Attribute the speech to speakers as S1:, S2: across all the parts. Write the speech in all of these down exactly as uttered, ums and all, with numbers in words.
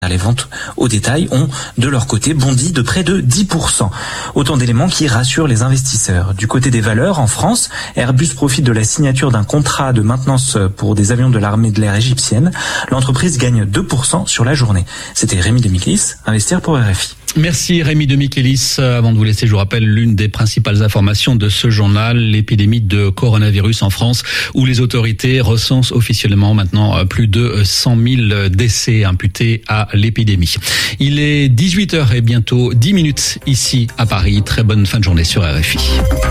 S1: Les ventes au détail ont, de leur côté, bondi de près de dix pour cent. Autant d'éléments qui rassurent les investisseurs. Du côté des valeurs, en France, Airbus profite de la signature d'un contrat de maintenance pour des avions de l'armée de l'air égyptienne. L'entreprise gagne deux pour cent sur la journée. C'était Rémi de Michelis, Investir pour R F I.
S2: Merci Rémi de Michelis. Avant de vous laisser, je vous rappelle l'une des principales informations de ce journal, l'épidémie de coronavirus en France, où les autorités recensent officiellement maintenant plus de cent mille décès imputés à l'épidémie. Il est dix-huit heures et bientôt dix minutes ici à Paris. Très bonne fin de journée sur R F I.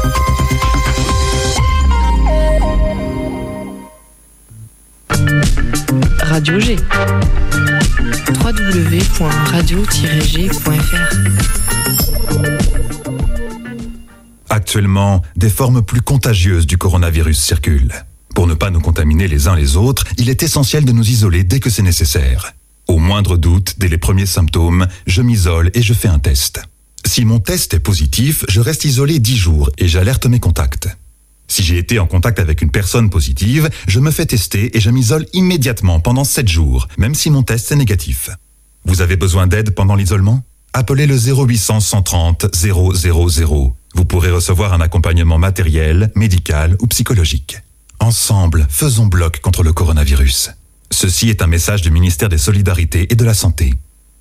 S3: Radio G. w w w point radio tiret g point f r.
S4: Actuellement, des formes plus contagieuses du coronavirus circulent. Pour ne pas nous contaminer les uns les autres, il est essentiel de nous isoler dès que c'est nécessaire. Au moindre doute, dès les premiers symptômes, je m'isole et je fais un test. Si mon test est positif, je reste isolé dix jours et j'alerte mes contacts. Si j'ai été en contact avec une personne positive, je me fais tester et je m'isole immédiatement pendant sept jours, même si mon test est négatif. Vous avez besoin d'aide pendant l'isolement ? Appelez le zéro huit cents, cent trente, zéro zéro zéro. Vous pourrez recevoir un accompagnement matériel, médical ou psychologique. Ensemble, faisons bloc contre le coronavirus. Ceci est un message du ministère des Solidarités et de la Santé.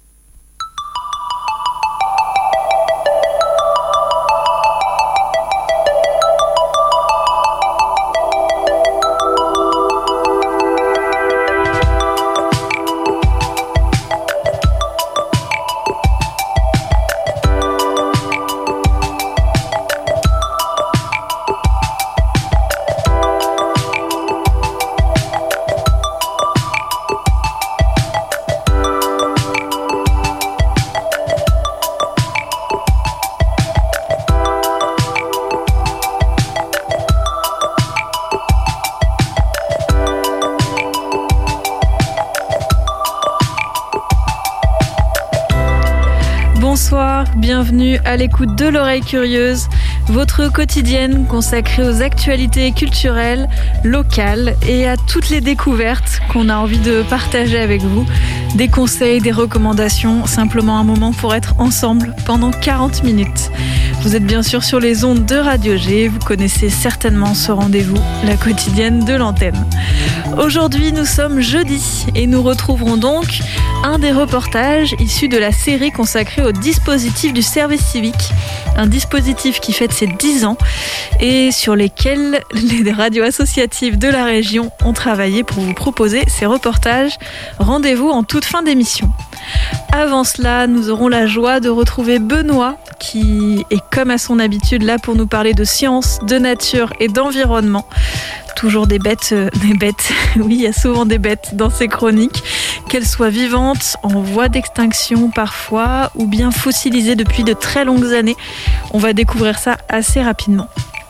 S5: Bonsoir, bienvenue à l'écoute de l'oreille curieuse, votre quotidienne consacrée aux actualités culturelles, locales et à toutes les découvertes qu'on a envie de partager avec vous. Des conseils, des recommandations, simplement un moment pour être ensemble pendant quarante minutes. Vous êtes bien sûr sur les ondes de Radio G, vous connaissez certainement ce rendez-vous, la quotidienne de l'antenne. Aujourd'hui, nous sommes jeudi et nous retrouverons donc un des reportages issus de la série consacrée au dispositif du service civique, un dispositif qui fête ses dix ans et sur lesquels les radios associatives de la région ont travaillé pour vous proposer ces reportages. Rendez-vous en toute fin d'émission. Avant cela, nous aurons la joie de retrouver Benoît qui est comme à son habitude là pour nous parler de science, de nature et d'environnement. Toujours des bêtes, euh, des bêtes, oui, il y a souvent des bêtes dans ces chroniques, qu'elles soient vivantes, en voie d'extinction parfois, ou bien fossilisées depuis de très longues années. On va découvrir ça assez rapidement.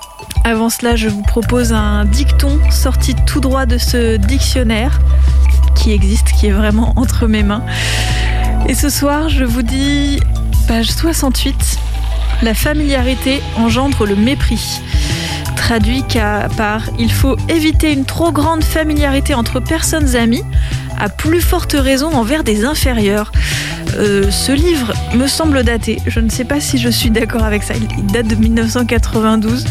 S5: Avant cela, je vous propose un dicton sorti tout droit de ce dictionnaire qui existe, qui est vraiment entre mes mains. Et ce soir, je vous dis, page soixante-huit, la familiarité engendre le mépris. Traduit par « Il faut éviter une trop grande familiarité entre personnes amies, à plus forte raison envers des inférieurs. Euh, » Ce livre me semble daté. Je ne sais pas si je suis d'accord avec ça. Il date de dix-neuf cent quatre-vingt-douze.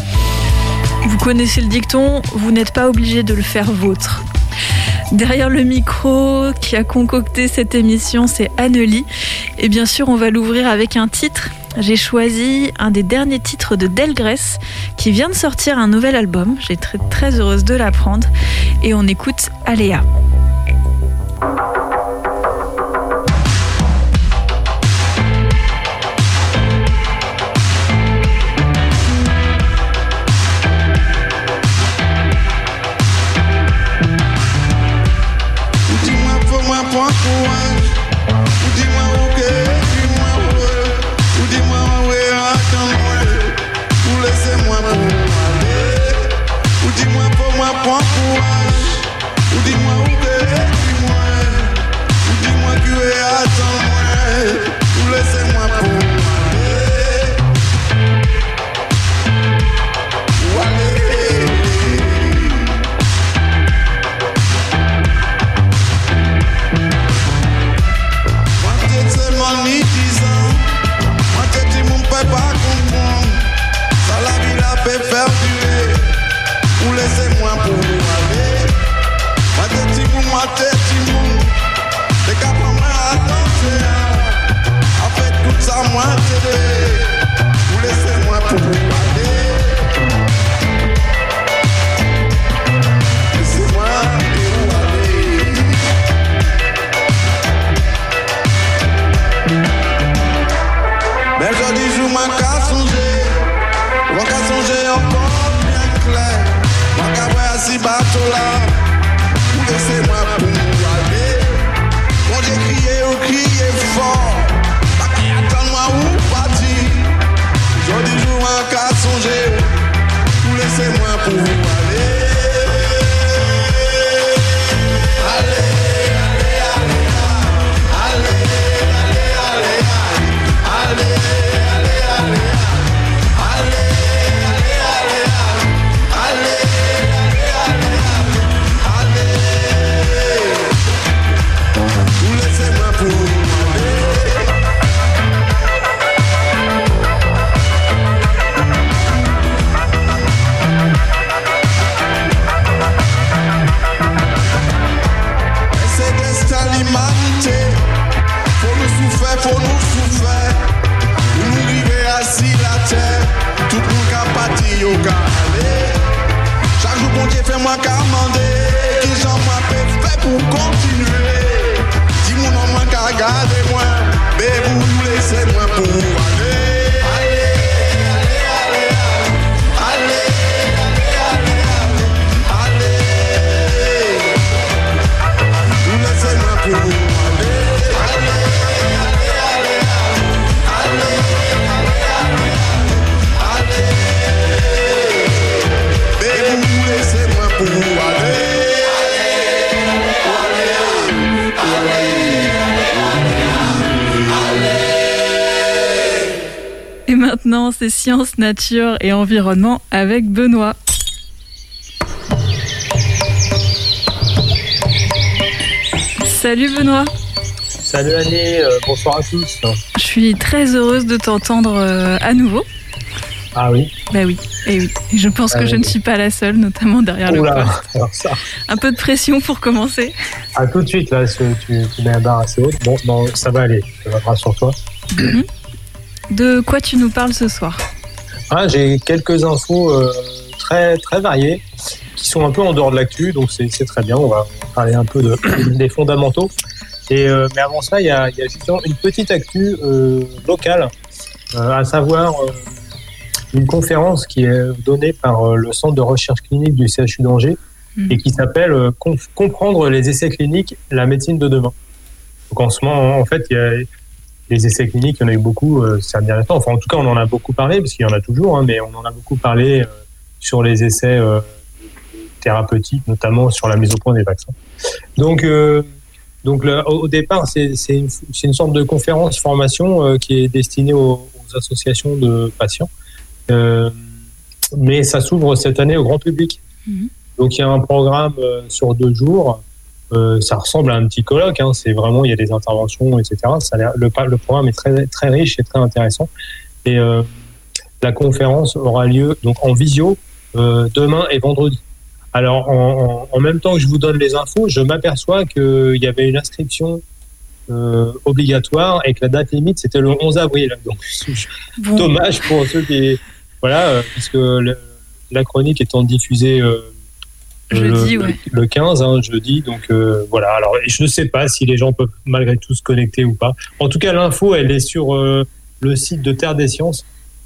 S5: Vous connaissez le dicton, vous n'êtes pas obligé de le faire vôtre. Derrière le micro qui a concocté cette émission, c'est Annelie. Et bien sûr, on va l'ouvrir avec un titre. J'ai choisi un des derniers titres de Delgrès qui vient de sortir un nouvel album. J'ai très, très heureuse de l'apprendre. Et on écoute Aléa.
S6: Dis-moi pour moi, point courage. Ou dis-moi où que, dis-moi. ans ni dix ans. Moi te dis mon père pas comprendre. Ça la vie la peut faire durer. Ou laissez-moi pour vous aller. Moi te dis pour moi te dis mon. Les gars pour moi attendez. En fait tout ça moi te dis. Ou laissez-moi pour vous aller. Mais je dis, je m'en qu'à songer, m'en qu'à songer encore bien clair. M'en qu'à voir si bateau là, vous laissez-moi pour nous aller. Quand j'ai crié ou crié fort, pas qu'à attendre-moi ou partir. Je dis, je m'en qu'à songer, vous laissez-moi pour vous aller. Allez. Faut nous souffrir, pour nous vivre assis la terre, tout le monde a parti au calé. Chaque jour, bon Dieu, fais-moi commander, qui j'en moi peut faire pour continuer. Si mon nom m'a gardé moi, mais vous laissez-moi pour aller. Allez, allez, allez, allez, allez, allez, allez, vous laissez-moi pour aller.
S5: Et maintenant, c'est Sciences, Nature et Environnement avec Benoît. Salut Benoît.
S7: Salut Annie, euh, bonsoir à tous.
S5: Je suis très heureuse de t'entendre euh, à nouveau.
S7: Ah oui?
S5: Bah oui, et oui. Et je pense ah que oui. je ne suis pas la seule, notamment derrière Oula, le poste.
S7: Alors ça.
S5: Un peu de pression pour commencer.
S7: Ah tout de suite, là, tu, tu mets un bar assez haut. Bon, non, ça va aller, je vais sur toi.
S5: Mm-hmm. De quoi tu nous parles ce soir?
S7: Ah, j'ai quelques infos euh, très, très variées, qui sont un peu en dehors de l'actu, donc c'est, c'est très bien, on va parler un peu de, des fondamentaux. Et, euh, mais avant ça, il y a, y a justement une petite actu euh, locale, euh, à savoir euh, une conférence qui est donnée par euh, le Centre de recherche clinique du C H U d'Angers mmh. et qui s'appelle euh, « Comprendre les essais cliniques, la médecine de demain ». Donc en ce moment, en fait, il y a les essais cliniques, il y en a eu beaucoup euh, ces derniers temps. Enfin, en tout cas, on en a beaucoup parlé, parce qu'il y en a toujours, hein, mais on en a beaucoup parlé euh, sur les essais euh, thérapeutiques, notamment sur la mise au point des vaccins. Donc, euh, donc là, au départ, c'est, c'est, une, c'est une sorte de conférence formation euh, qui est destinée aux, aux associations de patients. Euh, mais ça s'ouvre cette année au grand public. Mmh. Donc, il y a un programme euh, sur deux jours. Euh, ça ressemble à un petit colloque, hein, c'est vraiment, il y a des interventions, et cetera. Ça a l'air, le, le programme est très, très riche et très intéressant. Et euh, la conférence aura lieu donc en visio euh, demain et vendredi. Alors, en, en, en même temps que je vous donne les infos, je m'aperçois qu'il y avait une inscription euh, obligatoire et que la date limite, c'était le onze avril. Donc, bon. Dommage pour ceux qui... Voilà, euh, puisque le, la chronique étant diffusée... Euh,
S5: Jeudi,
S7: le,
S5: ouais.
S7: le quinze, hein, jeudi, donc euh, voilà. Alors, je ne sais pas si les gens peuvent malgré tout se connecter ou pas. En tout cas, l'info, elle est sur euh, le site de Terre des Sciences.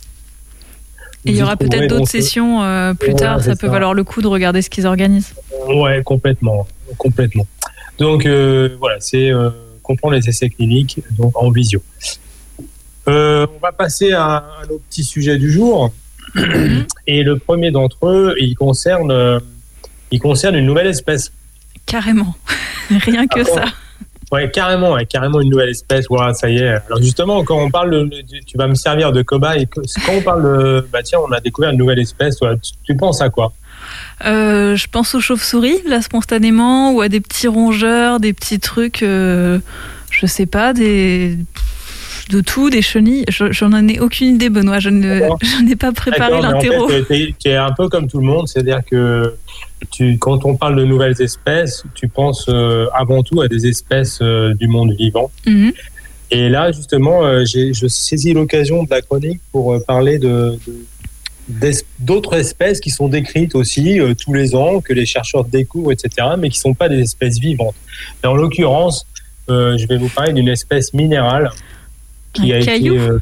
S5: Et il y aura peut-être d'autres donc, sessions euh, plus ouais, tard. Ça peut ça. valoir le coup de regarder ce qu'ils organisent.
S7: Ouais, complètement, complètement. Donc euh, voilà, c'est euh, comprendre les essais cliniques donc en visio. Euh, on va passer à, à nos petits sujets du jour. Et le premier d'entre eux, il concerne. Euh, Il concerne une nouvelle espèce.
S5: Carrément. Rien que ah, ça.
S7: Ouais, carrément, ouais, carrément une nouvelle espèce. Voilà, ça y est. Alors justement, quand on parle de, tu vas me servir de cobaye. Quand on parle de, bah tiens, on a découvert une nouvelle espèce. Toi, tu, tu penses à quoi?
S5: euh, Je pense aux chauves-souris, là, spontanément, ou à des petits rongeurs, des petits trucs, euh, je sais pas, des, de tout, des chenilles. Je, j'en ai aucune idée, Benoît. Je ne, je n'ai pas préparé
S7: D'accord,
S5: l'interro.
S7: En fait, tu es un peu comme tout le monde, c'est-à-dire que tu, quand on parle de nouvelles espèces, tu penses euh, avant tout à des espèces euh, du monde vivant. Mm-hmm. Et là, justement, euh, j'ai, je saisis l'occasion de la chronique pour euh, parler de, de, d'autres espèces qui sont décrites aussi euh, tous les ans, que les chercheurs découvrent, et cetera, mais qui ne sont pas des espèces vivantes. Et en l'occurrence, euh, je vais vous parler d'une espèce minérale qui
S5: un
S7: a
S5: caillou.
S7: été... Euh,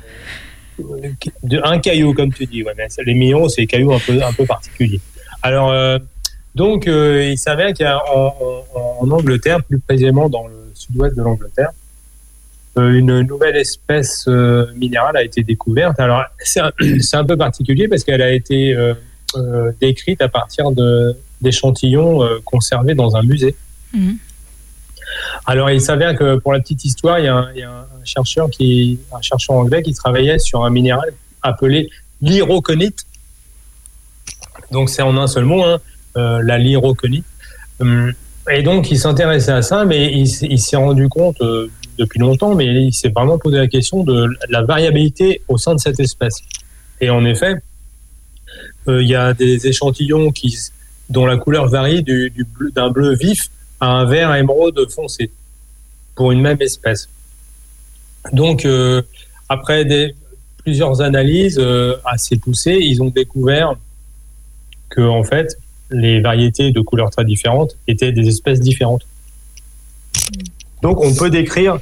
S7: de, un caillou, comme tu dis. Ouais, mais les minéraux, c'est des cailloux un peu, un peu particuliers. Alors, euh, donc, euh, il s'avère qu'il y a en, en, en Angleterre, plus précisément dans le sud-ouest de l'Angleterre, euh, une nouvelle espèce euh, minérale a été découverte. Alors, c'est un, c'est un peu particulier parce qu'elle a été euh, euh, décrite à partir de, d'échantillons euh, conservés dans un musée. Mmh. Alors, il s'avère que, pour la petite histoire, il y a un, il y a un chercheur qui, un chercheur anglais qui travaillait sur un minéral appelé l'iroconite. Donc, c'est en un seul mot, hein, euh, la l'iroconite. Et donc, il s'intéressait à ça, mais il, il s'est rendu compte euh, depuis longtemps, mais il s'est vraiment posé la question de la variabilité au sein de cette espèce. Et en effet, euh, il y a des échantillons qui, dont la couleur varie du, du bleu, d'un bleu vif à un vert émeraude foncé pour une même espèce. Donc, euh, après des, plusieurs analyses euh, assez poussées, ils ont découvert que, en fait, les variétés de couleurs très différentes étaient des espèces différentes. Donc, on peut décrire,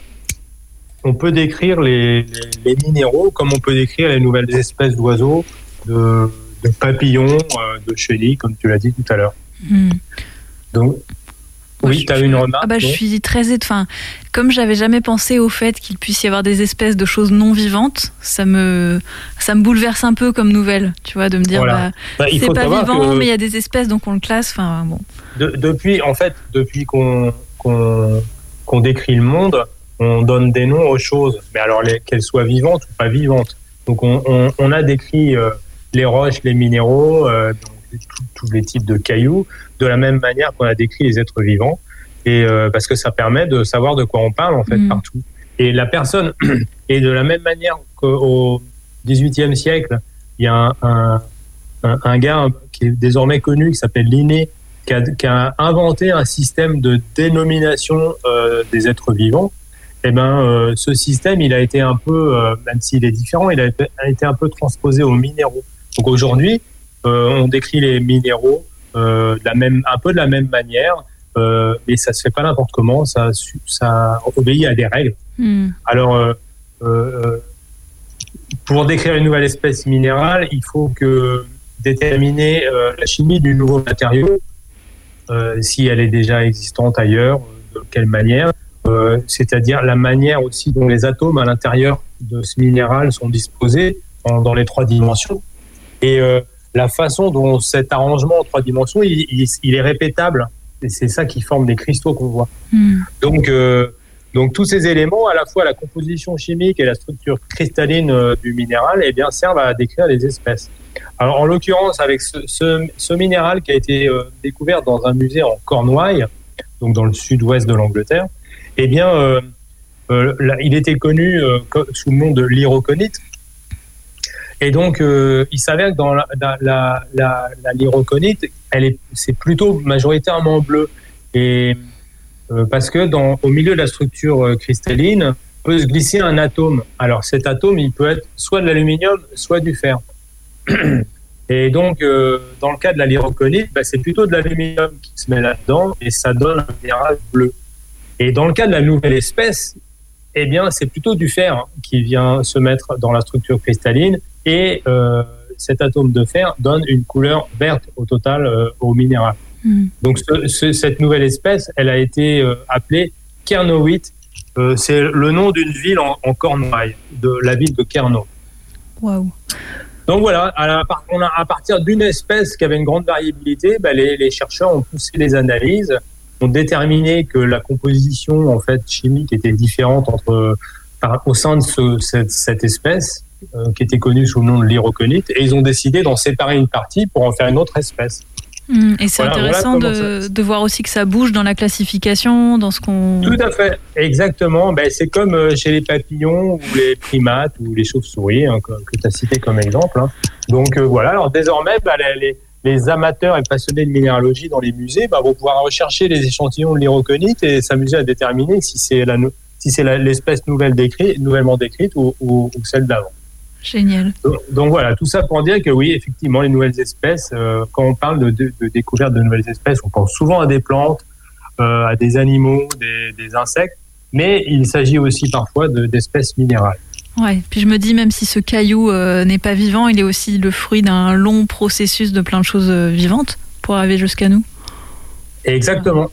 S7: on peut décrire les, les, les minéraux comme on peut décrire les nouvelles espèces d'oiseaux, de, de papillons, euh, de chenilles, comme tu l'as dit tout à l'heure. Mmh. Donc, oui, tu as une remarque.
S5: Ah bah, je suis très enfin, comme j'avais jamais pensé au fait qu'il puisse y avoir des espèces de choses non vivantes, ça me ça me bouleverse un peu comme nouvelle, tu vois, de me dire
S7: voilà. bah, bah,
S5: c'est pas vivant, que... mais il y a des espèces donc on le classe. Enfin bon.
S7: De, depuis en fait, depuis qu'on qu'on qu'on décrit le monde, on donne des noms aux choses, mais alors les, qu'elles soient vivantes ou pas vivantes. Donc on on, on a décrit euh, les roches, les minéraux, euh, donc, tous les types de cailloux, de la même manière qu'on a décrit les êtres vivants, et euh, parce que ça permet de savoir de quoi on parle en fait mmh. partout. Et la personne, et de la même manière qu'au dix-huitième siècle, il y a un, un, un, un gars qui est désormais connu qui s'appelle Linné, qui a, qui a inventé un système de dénomination euh, des êtres vivants. Et ben, euh, ce système, il a été un peu, euh, même s'il est différent, il a été, a été un peu transposé aux minéraux. Donc aujourd'hui, euh, on décrit les minéraux Euh, de la même, un peu de la même manière, euh, mais ça se fait pas n'importe comment, ça, ça obéit à des règles. Mm. Alors, euh, euh, pour décrire une nouvelle espèce minérale, il faut que déterminer euh, la chimie du nouveau matériau, euh, si elle est déjà existante ailleurs, de quelle manière, euh, c'est-à-dire la manière aussi dont les atomes à l'intérieur de ce minéral sont disposés en, dans les trois dimensions. Et euh, la façon dont cet arrangement en trois dimensions, il, il, il est répétable. Et c'est ça qui forme les cristaux qu'on voit. Mmh. Donc, euh, donc, tous ces éléments, à la fois la composition chimique et la structure cristalline euh, du minéral, eh bien, servent à décrire les espèces. Alors, en l'occurrence, avec ce, ce, ce minéral qui a été euh, découvert dans un musée en Cornouailles, donc dans le sud-ouest de l'Angleterre, eh bien, euh, euh, là, il était connu euh, sous le nom de l'iroconite. Et donc, euh, il s'avère que dans la, la, la, la, la l'iroconite, elle est, c'est plutôt majoritairement bleu. Et euh, parce que dans, au milieu de la structure euh, cristalline, peut se glisser un atome. Alors, cet atome, il peut être soit de l'aluminium, soit du fer. Et donc, euh, dans le cas de la l'iroconite, bah, c'est plutôt de l'aluminium qui se met là-dedans et ça donne un minéral bleu. Et dans le cas de la nouvelle espèce, eh bien, c'est plutôt du fer hein, qui vient se mettre dans la structure cristalline. Et euh, cet atome de fer donne une couleur verte au total euh, au minéral. Mmh. Donc ce, ce, cette nouvelle espèce, elle a été euh, appelée Kernowite. Euh, c'est le nom d'une ville en, en Cornouailles, de la ville de Kernow.
S5: Waouh.
S7: Donc voilà, à, la, on a, à partir d'une espèce qui avait une grande variabilité, bah, les, les chercheurs ont poussé les analyses, ont déterminé que la composition en fait chimique était différente entre par, au sein de ce, cette, cette espèce. Euh, qui était connue sous le nom de l'iroconite, et ils ont décidé d'en séparer une partie pour en faire une autre espèce.
S5: Mmh, et c'est
S7: Voilà,
S5: intéressant
S7: voilà
S5: de,
S7: ça...
S5: de voir aussi que ça bouge dans la classification, dans ce qu'on...
S7: Tout à fait, exactement. Ben, c'est comme chez les papillons ou les primates ou les chauves-souris, hein, que, que tu as cité comme exemple. Hein. Donc euh, voilà, alors désormais, ben, les, les amateurs et passionnés de minéralogie dans les musées ben, vont pouvoir rechercher les échantillons de l'iroconite et s'amuser à déterminer si c'est, la, si c'est la, l'espèce nouvelle décrite, nouvellement décrite ou, ou, ou celle d'avant.
S5: Génial.
S7: Donc, donc voilà, tout ça pour dire que oui, effectivement, les nouvelles espèces, euh, quand on parle de, de, de découverte de nouvelles espèces, on pense souvent à des plantes, euh, à des animaux, des, des insectes, mais il s'agit aussi parfois de, d'espèces minérales.
S5: Ouais, puis je me dis, même si ce caillou euh, n'est pas vivant, il est aussi le fruit d'un long processus de plein de choses vivantes pour arriver jusqu'à nous.
S7: Exactement.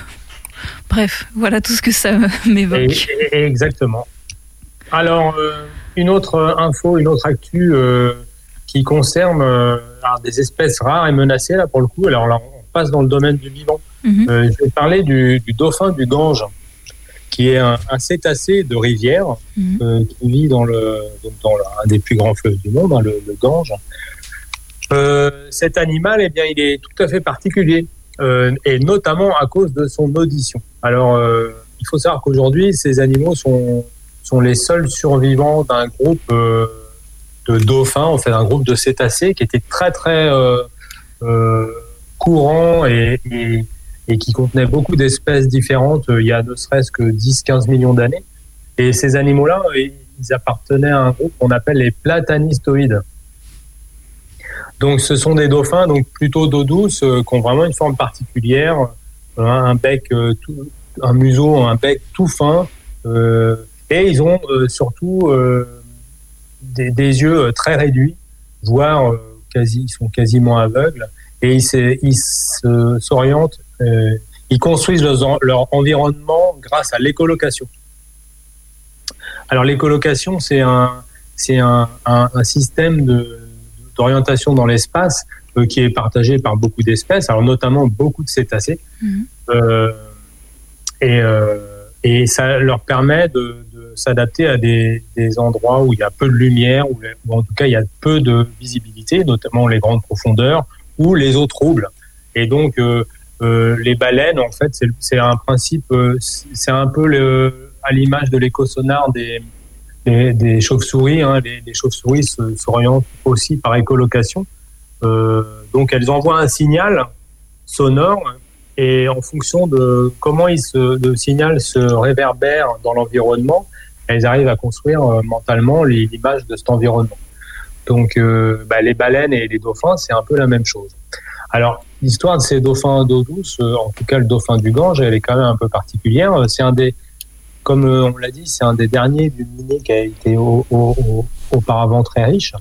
S5: Bref, voilà tout ce que ça m'évoque.
S7: Et, et, exactement. Alors... Euh, Une autre info, une autre actu euh, qui concerne euh, des espèces rares et menacées, là, pour le coup. Alors là, on passe dans le domaine du vivant. Mm-hmm. Euh, je vais parler du, du dauphin du Gange, qui est un, un cétacé de rivière, mm-hmm. euh, qui vit dans, le, dans le, un des plus grands fleuves du monde, hein, le, le Gange. Euh, cet animal, eh bien, il est tout à fait particulier, euh, et notamment à cause de son audition. Alors, euh, il faut savoir qu'aujourd'hui, ces animaux sont... sont les seuls survivants d'un groupe euh, de dauphins, en fait, un groupe de cétacés qui était très très euh, euh, courant et, et, et qui contenait beaucoup d'espèces différentes euh, il y a ne serait-ce que dix à quinze millions d'années. Et ces animaux-là, ils appartenaient à un groupe qu'on appelle les platanistoïdes. Donc ce sont des dauphins donc plutôt d'eau douce euh, qui ont vraiment une forme particulière, euh, un bec, euh, tout, un museau, un bec tout fin, euh, et ils ont euh, surtout euh, des, des yeux très réduits, voire euh, quasi, ils sont quasiment aveugles, et ils, ils se, s'orientent, euh, ils construisent leur, leur environnement grâce à l'écolocation. Alors l'écolocation, c'est un, c'est un, un, un système de, d'orientation dans l'espace euh, qui est partagé par beaucoup d'espèces, alors notamment beaucoup de cétacés, mmh. euh, et, euh, et ça leur permet de s'adapter à des, des endroits où il y a peu de lumière, où, où en tout cas il y a peu de visibilité, notamment les grandes profondeurs ou les eaux troubles. Et donc euh, euh, les baleines, en fait, c'est, c'est un principe, euh, c'est un peu le, à l'image de l'écosonar des, des, des chauves-souris. Hein. Les, les chauves-souris se, s'orientent aussi par écolocation. Euh, donc elles envoient un signal sonore. Et en fonction de comment il se, le signal se réverbère dans l'environnement, elles arrivent à construire euh, mentalement l'image de cet environnement. Donc, euh, bah, les baleines et les dauphins, c'est un peu la même chose. Alors, l'histoire de ces dauphins d'eau douce, euh, en tout cas le dauphin du Gange, elle est quand même un peu particulière. C'est un des, comme euh, on l'a dit, c'est un des derniers d'une lignée qui a été au, au, au, auparavant très riche.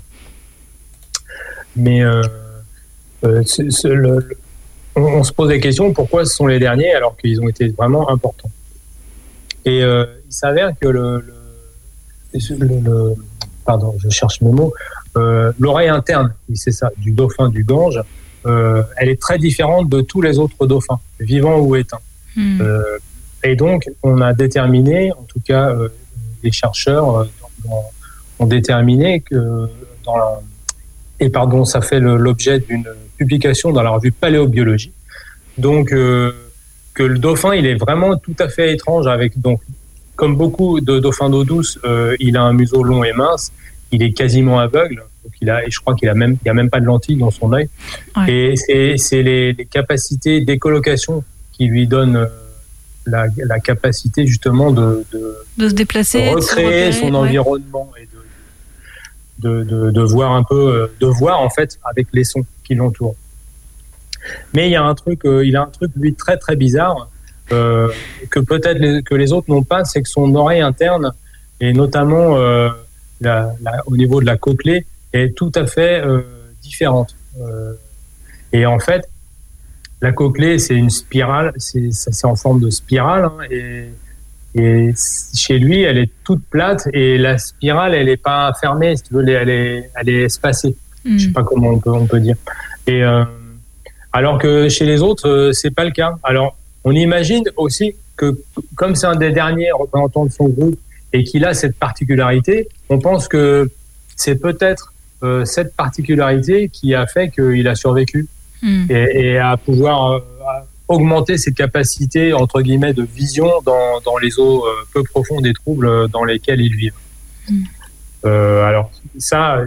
S7: Mais euh, euh, c'est, c'est le, le On, on se pose des questions, pourquoi ce sont les derniers alors qu'ils ont été vraiment importants. Et euh, il s'avère que le, le, le, le pardon, je cherche mes mots, euh, l'oreille interne, c'est ça, du dauphin du Gange, euh, elle est très différente de tous les autres dauphins, vivants ou éteints. Mmh. Euh, et donc, on a déterminé, en tout cas, euh, les chercheurs euh, ont, ont déterminé que dans la, et pardon, ça fait le, l'objet d'une publication dans la revue Paléobiologie. Donc, euh, que le dauphin, il est vraiment tout à fait étrange avec, donc, comme beaucoup de dauphins d'eau douce, euh, il a un museau long et mince, il est quasiment aveugle, donc il a, et je crois qu'il a même, il y a même pas de lentilles dans son œil. Ouais. Et c'est, c'est les, les capacités d'écolocation qui lui donnent euh, la, la capacité justement de, de,
S5: de se déplacer,
S7: de recréer
S5: de
S7: son
S5: ouais.
S7: environnement et de, de, de, de voir un peu, de voir en fait avec les sons qui l'entourent. Mais il y a un truc, euh, il a un truc lui très très bizarre euh, que peut-être les, que les autres n'ont pas, c'est que son oreille interne et notamment euh, la, la, au niveau de la cochlée est tout à fait euh, différente. Euh, et en fait, la cochlée c'est une spirale, c'est, c'est en forme de spirale hein, et, et chez lui elle est toute plate et la spirale elle est pas fermée, si tu veux, elle est, elle est espacée. Mmh. Je sais pas comment on peut, on peut dire. Et euh, alors que chez les autres, euh, c'est pas le cas. Alors, on imagine aussi que, comme c'est un des derniers représentants de son groupe et qu'il a cette particularité, on pense que c'est peut-être euh, cette particularité qui a fait qu'il a survécu.
S5: mmh.
S7: et, et à pouvoir euh, à augmenter ses capacités entre guillemets de vision dans, dans les eaux euh, peu profondes et troubles dans lesquelles ils vivent. Mmh. Euh, alors ça,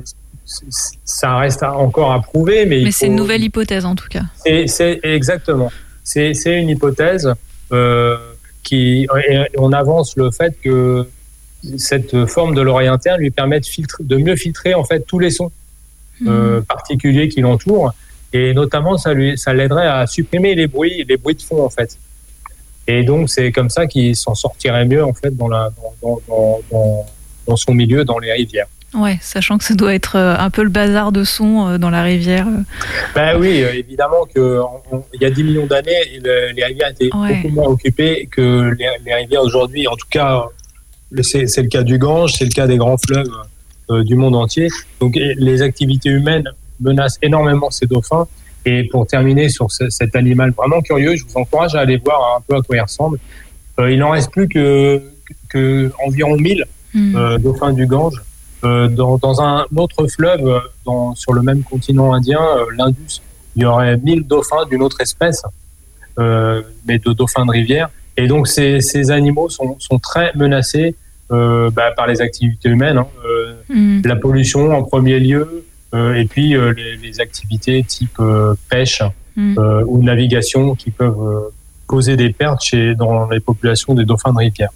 S7: ça reste encore à prouver, mais,
S5: mais
S7: il
S5: c'est
S7: faut...
S5: une nouvelle hypothèse en tout cas.
S7: C'est, c'est exactement. C'est, c'est une hypothèse euh, qui et on avance le fait que cette forme de l'oreille interne lui permet de, filtrer, de mieux filtrer en fait tous les sons mmh. euh, particuliers qui l'entourent, et notamment ça lui ça l'aiderait à supprimer les bruits les bruits de fond en fait. Et donc c'est comme ça qu'il s'en sortirait mieux en fait dans la dans dans dans, dans son milieu, dans les rivières.
S5: Ouais, sachant que ça doit être un peu le bazar de sons dans la rivière.
S7: Ben oui, évidemment que il y a dix millions d'années, le, les rivières étaient ouais. beaucoup moins occupées que les, les rivières aujourd'hui. En tout cas, c'est, c'est le cas du Gange, c'est le cas des grands fleuves euh, du monde entier. Donc les activités humaines menacent énormément ces dauphins. Et pour terminer sur ce, cet animal vraiment curieux, je vous encourage à aller voir un peu à quoi il ressemble. Euh, il n'en reste plus que, que, que environ mille mmh. euh, dauphins du Gange. Euh, dans, dans un autre fleuve, dans, sur le même continent indien, euh, l'Indus, il y aurait mille dauphins d'une autre espèce, euh, mais de dauphins de rivière. Et donc ces, ces animaux sont, sont très menacés euh, bah, par les activités humaines, hein, euh, mmh. la pollution en premier lieu, euh, et puis euh, les, les activités type euh, pêche mmh. euh, ou navigation qui peuvent euh, causer des pertes chez, dans les populations des dauphins de rivière.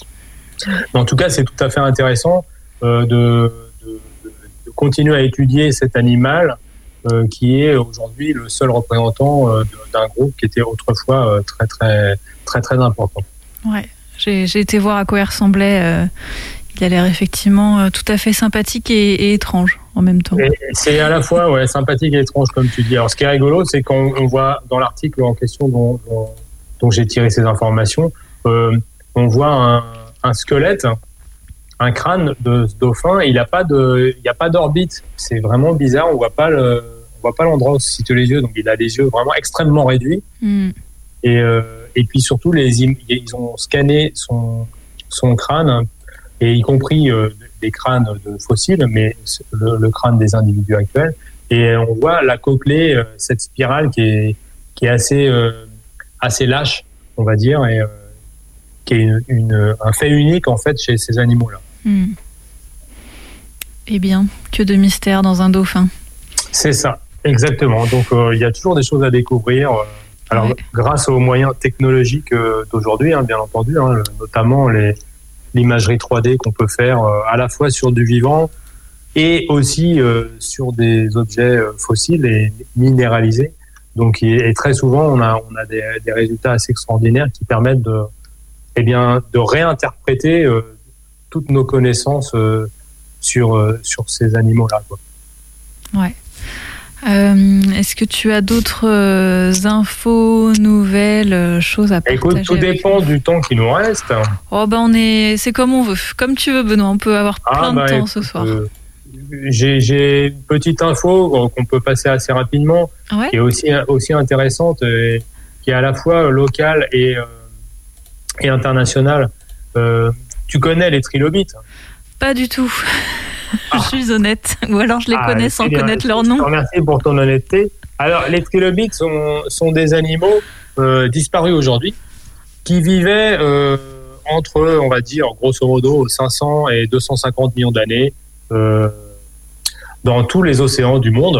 S7: Mais en tout cas, c'est tout à fait intéressant Euh, de, de, de continuer à étudier cet animal euh, qui est aujourd'hui le seul représentant euh, d'un groupe qui était autrefois euh, très très très très important.
S5: Ouais, j'ai, j'ai été voir à quoi il ressemblait. Euh, il a l'air effectivement euh, tout à fait sympathique et, et étrange en même temps.
S7: Et c'est à la fois ouais, sympathique et étrange comme tu dis. Alors ce qui est rigolo, c'est qu'on on voit dans l'article en question dont, dont, dont j'ai tiré ces informations, euh, on voit un, un squelette. Un crâne de ce dauphin, il n'a pas de, il y a pas d'orbite. C'est vraiment bizarre. On voit pas le, on voit pas l'endroit où se situent les yeux. Donc il a les yeux vraiment extrêmement réduits. Mm. Et euh, et puis surtout les, ils ont scanné son son crâne, et y compris euh, des crânes de fossiles, mais le, le crâne des individus actuels. Et on voit la cochlée, euh, cette spirale qui est qui est assez euh, assez lâche, on va dire, et euh, qui est une, une, un fait unique en fait chez ces animaux-là.
S5: Mmh. Eh bien, que de mystère dans un dauphin.
S7: C'est ça, exactement. Donc il euh, y a toujours des choses à découvrir. Euh, alors ouais. grâce aux moyens technologiques euh, d'aujourd'hui, hein, bien entendu, hein, notamment les, l'imagerie trois D qu'on peut faire euh, à la fois sur du vivant et aussi euh, sur des objets euh, fossiles et minéralisés. Donc et, et très souvent on a on a des, des résultats assez extraordinaires qui permettent de eh bien de réinterpréter euh, toutes nos connaissances euh, sur euh, sur ces animaux-là, quoi.
S5: Ouais. Euh, est-ce que tu as d'autres euh, infos, nouvelles, euh, choses à partager?
S7: Écoute, tout dépend du temps qui nous reste.
S5: Oh ben on est, c'est comme on veut, comme tu veux, Benoît. On peut avoir plein ah, bah, de temps
S7: écoute,
S5: ce soir.
S7: Euh, j'ai, j'ai une petite info qu'on peut passer assez rapidement, ouais. qui est aussi aussi intéressante, et qui est à la fois locale et euh, et internationale. Euh, tu connais les trilobites?
S5: Pas du tout. Ah. Je suis honnête. Ou alors je les ah, connais sans bien. connaître leur nom.
S7: Je te remercie pour ton honnêteté. Alors, les trilobites sont, sont des animaux euh, disparus aujourd'hui qui vivaient euh, entre, on va dire, grosso modo, cinq cents et deux cent cinquante millions d'années euh, dans tous les océans du monde.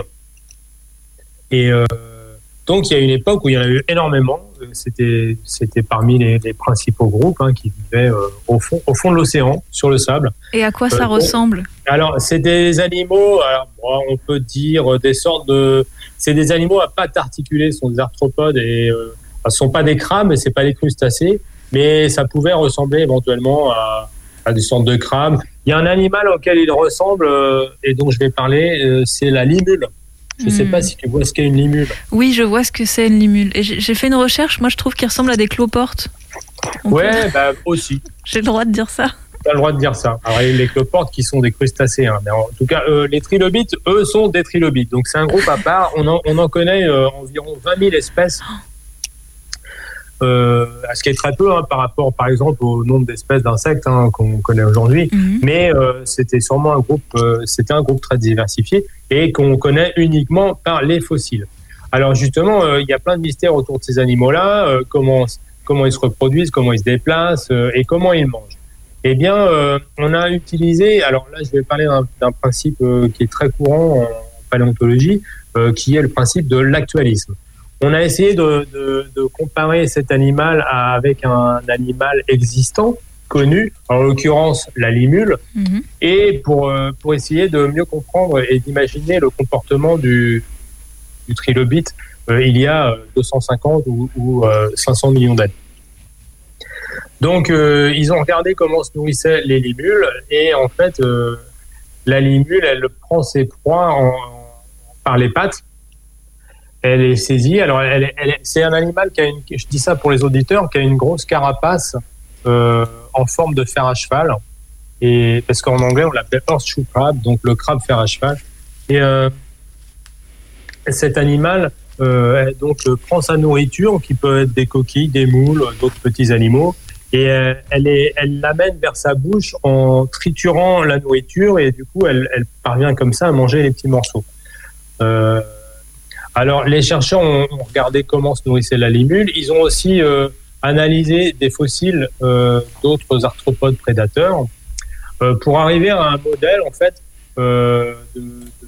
S7: Et euh, donc, il y a une époque où il y en a eu énormément. C'était, c'était parmi les, les principaux groupes hein, qui vivaient euh, au fond, au fond de l'océan, sur le sable.
S5: Et à quoi ça euh,
S7: bon,
S5: ressemble?
S7: Alors, c'est des animaux, alors, bon, on peut dire des sortes de... C'est des animaux à pattes articulées, ce sont des arthropodes, et euh, ce ne sont pas des crabes, et ce n'est pas des crustacés, mais ça pouvait ressembler éventuellement à, à des sortes de crabes. Il y a un animal auquel il ressemble, euh, et dont je vais parler, euh, c'est la limule. Je ne mmh. sais pas si tu vois ce qu'est une limule.
S5: Oui, je vois ce que c'est une limule. Et j'ai fait une recherche, moi je trouve qu'il ressemble à des cloportes. On
S7: ouais,
S5: peut...
S7: bah aussi.
S5: J'ai le droit de dire ça.
S7: Tu as le droit de dire ça. Alors, les cloportes qui sont des crustacés. Hein. Mais en tout cas, euh, les trilobites, eux, sont des trilobites. Donc c'est un groupe à part. On en, on en connaît euh, environ vingt mille espèces. Euh, ce qui est très peu hein, par rapport, par exemple, au nombre d'espèces d'insectes hein, qu'on connaît aujourd'hui. Mmh. Mais euh, c'était sûrement un groupe, euh, c'était un groupe très diversifié et qu'on connaît uniquement par les fossiles. Alors justement, euh, il y a plein de mystères autour de ces animaux-là, euh, comment, comment ils se reproduisent, comment ils se déplacent euh, et comment ils mangent. Eh bien, euh, on a utilisé, alors là je vais parler d'un, d'un principe euh, qui est très courant en paléontologie, euh, qui est le principe de l'actualisme. On a essayé de, de, de comparer cet animal à, avec un animal existant, connu, en l'occurrence la limule, mmh. et pour, euh, pour essayer de mieux comprendre et d'imaginer le comportement du, du trilobite euh, il y a deux cent cinquante ou, ou euh, cinq cents millions d'années. Donc, euh, ils ont regardé comment se nourrissaient les limules, et en fait, euh, la limule, elle prend ses proies en, en, par les pattes. Elle est saisie. Alors, elle, elle, c'est un animal qui a une, je dis ça pour les auditeurs, qui a une grosse carapace euh, en forme de fer à cheval. Et parce qu'en anglais, on l'appelle horseshoe crab, donc le crabe fer à cheval. Et euh, cet animal, euh, donc prend sa nourriture, qui peut être des coquilles, des moules, d'autres petits animaux, et euh, elle, est, elle l'amène vers sa bouche en triturant la nourriture, et du coup, elle, elle parvient comme ça à manger les petits morceaux. Euh, Alors, les chercheurs ont, ont regardé comment se nourrissait la limule. Ils ont aussi euh, analysé des fossiles euh, d'autres arthropodes prédateurs euh, pour arriver à un modèle, en fait, euh, de,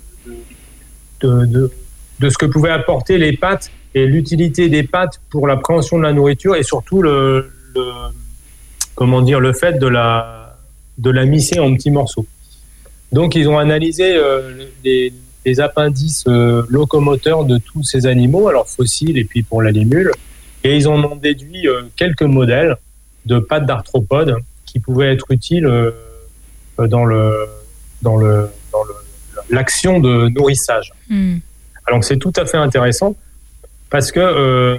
S7: de, de, de, de ce que pouvaient apporter les pattes et l'utilité des pattes pour la préhension de la nourriture, et surtout le, le comment dire, le fait de la, de la misser en petits morceaux. Donc, ils ont analysé euh, des des appendices euh, locomoteurs de tous ces animaux, alors fossiles et puis pour la limule, et ils en ont déduit euh, quelques modèles de pattes d'arthropodes qui pouvaient être utiles euh, dans le dans le dans le, l'action de nourrissage. Mmh. Alors c'est tout à fait intéressant parce que euh,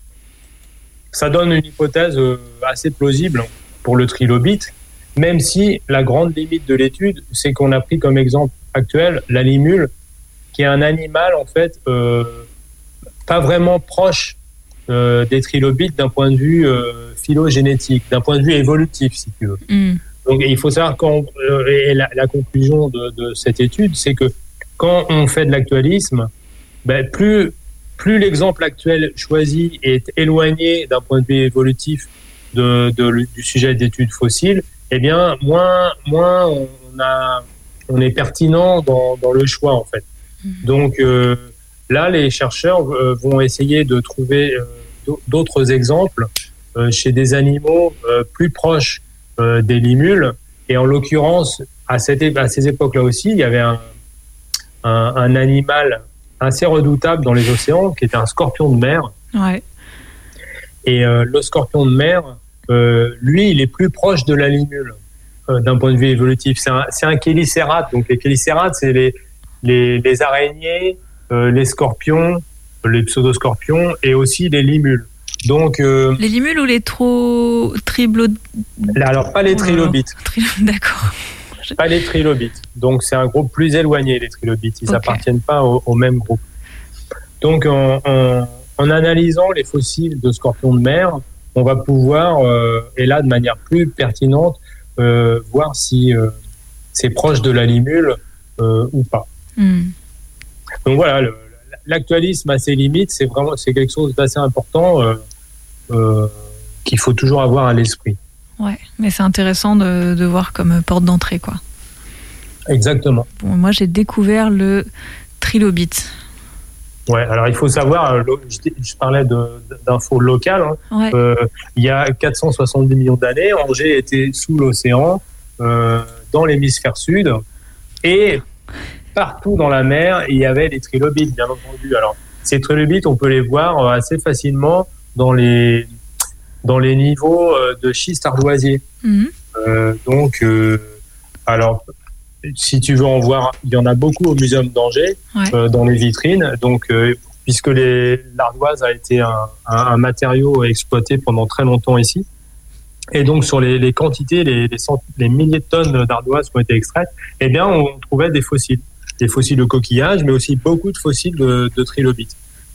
S7: ça donne une hypothèse euh, assez plausible pour le trilobite, même si la grande limite de l'étude, c'est qu'on a pris comme exemple actuel la limule, qui est un animal, en fait, euh, pas vraiment proche euh, des trilobites d'un point de vue euh, phylogénétique, d'un point de vue évolutif, si tu veux. Mm. Donc, il faut savoir, quand, euh, et la, la conclusion de, de cette étude, c'est que quand on fait de l'actualisme, ben, plus, plus l'exemple actuel choisi est éloigné d'un point de vue évolutif de, de, du sujet d'études fossiles, eh bien, moins, moins on, a, on est pertinent dans, dans le choix, en fait. Donc euh, là, les chercheurs euh, vont essayer de trouver euh, d'autres exemples euh, chez des animaux euh, plus proches euh, des limules. Et en l'occurrence, à, cette, à ces époques-là aussi, il y avait un, un, un animal assez redoutable dans les océans, qui était un scorpion de mer. Ouais. Et euh, le scorpion de mer, euh, lui, il est plus proche de la limule euh, d'un point de vue évolutif. C'est un, c'est un chélicérate. Donc les chélicérates, c'est les Les, les araignées, euh, les scorpions, les pseudoscorpions et aussi les limules. Donc, euh,
S5: les limules ou les tro... triblo...
S7: Alors, pas les trilobites.
S5: Tri... D'accord.
S7: Pas les trilobites. Donc, c'est un groupe plus éloigné, les trilobites. Ils n'appartiennent okay. pas au, au même groupe. Donc, en, en, en analysant les fossiles de scorpions de mer, on va pouvoir, euh, et là, de manière plus pertinente, euh, voir si euh, c'est proche de la limule euh, ou pas. Mm. Donc voilà, le, l'actualisme a ses limites, c'est vraiment c'est quelque chose d'assez important euh, euh, qu'il faut toujours avoir à l'esprit.
S5: Ouais, mais c'est intéressant de, de voir comme porte d'entrée, quoi.
S7: Exactement.
S5: Bon, moi, j'ai découvert le trilobite.
S7: Ouais, alors il faut savoir, je, je parlais de, d'infos locales. Hein. Ouais. Euh, il y a quatre cent soixante-dix millions d'années, Angers était sous l'océan, euh, dans l'hémisphère sud, et partout dans la mer, il y avait des trilobites, bien entendu. Alors, ces trilobites, on peut les voir assez facilement dans les, dans les niveaux de schiste ardoisier. Mmh. Euh, donc, euh, alors, si tu veux en voir, il y en a beaucoup au Muséum d'Angers, ouais. euh, dans les vitrines. Donc, euh, puisque les, l'ardoise a été un, un, un matériau exploité pendant très longtemps ici. Et donc, sur les, les quantités, les, les, cent, les milliers de tonnes d'ardoise qui ont été extraites, eh bien, on trouvait des fossiles. Des fossiles de coquillages, mais aussi beaucoup de fossiles de, de trilobites.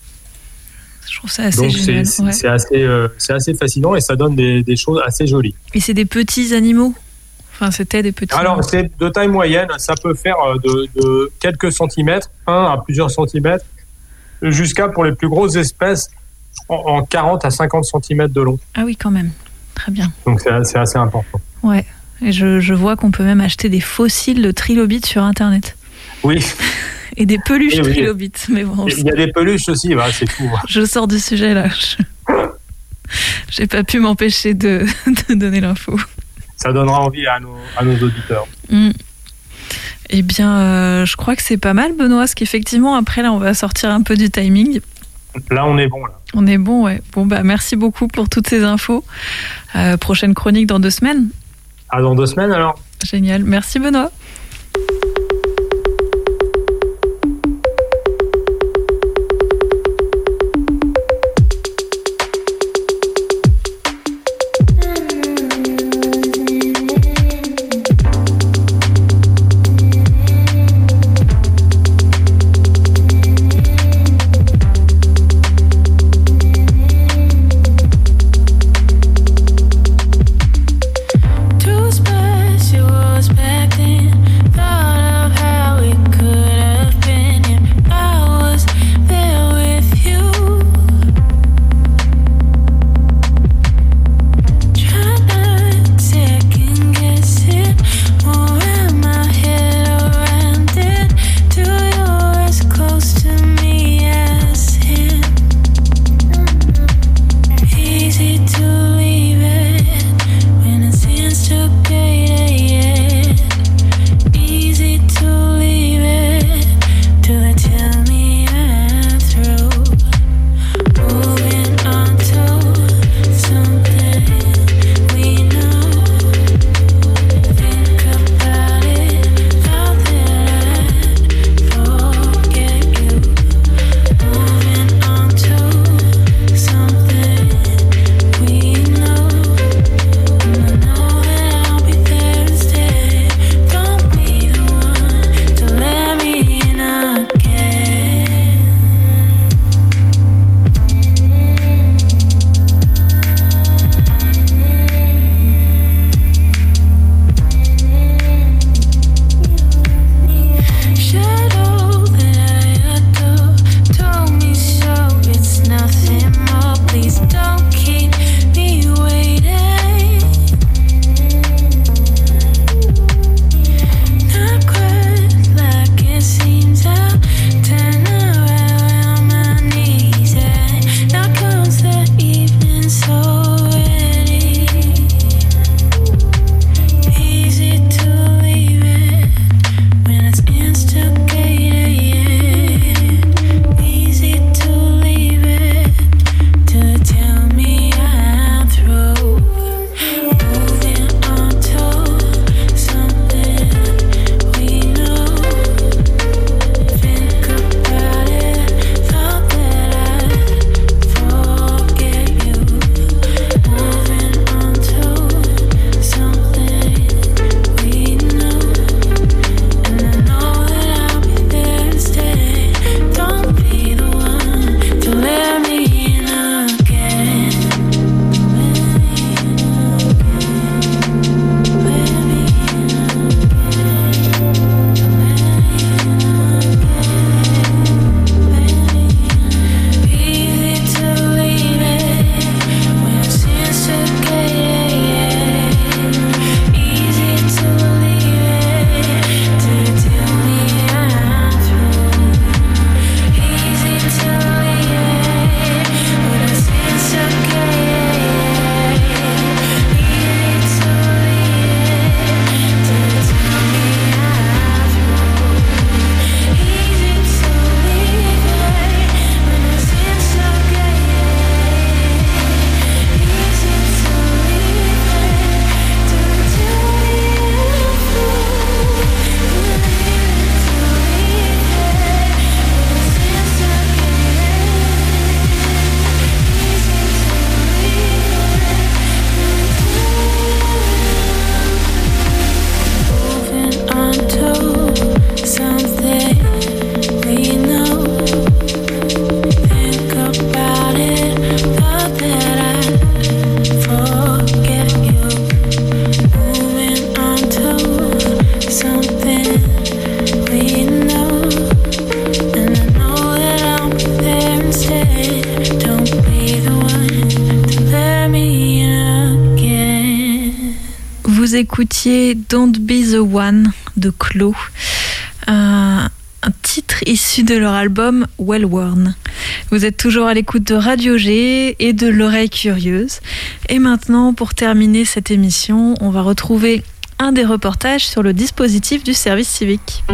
S5: Je trouve ça assez
S7: Donc
S5: génial.
S7: C'est,
S5: ouais.
S7: c'est, assez, euh, c'est assez fascinant et ça donne des, des choses assez jolies.
S5: Et c'est des petits animaux ? Enfin, c'était des petits...
S7: Alors, c'est de taille moyenne. Ça peut faire de, de quelques centimètres, un à plusieurs centimètres. jusqu'à, pour les plus grosses espèces, en, en quarante à cinquante centimètres de long.
S5: Ah oui, quand même. Très bien.
S7: Donc c'est, c'est assez important.
S5: Ouais. Et je, je vois qu'on peut même acheter des fossiles de trilobites sur Internet.
S7: Oui.
S5: Et des peluches
S7: Et oui.
S5: trilobites. Mais bon,
S7: il y a des peluches aussi, bah, c'est tout.
S5: Je sors du sujet là. Je... J'ai pas pu m'empêcher de, de donner l'info.
S7: Ça donnera envie à nos, à nos auditeurs.
S5: Mmh. Eh bien, euh, je crois que c'est pas mal, Benoît, parce qu'effectivement, après, là, on va sortir un peu du timing.
S7: Là, on est bon. Là.
S5: On est bon, ouais. Bon, bah, merci beaucoup pour toutes ces infos. Euh, prochaine chronique dans deux semaines.
S7: Ah, dans deux semaines, alors.
S5: Génial. Merci, Benoît.
S8: Two specials back then.
S5: écoutiez Don't Be the One de Clo, un, un titre issu de leur album Well Worn. Vous êtes toujours à l'écoute de Radio G et de l'oreille curieuse. Et maintenant, pour terminer cette émission, on va retrouver un des reportages sur le dispositif du service civique.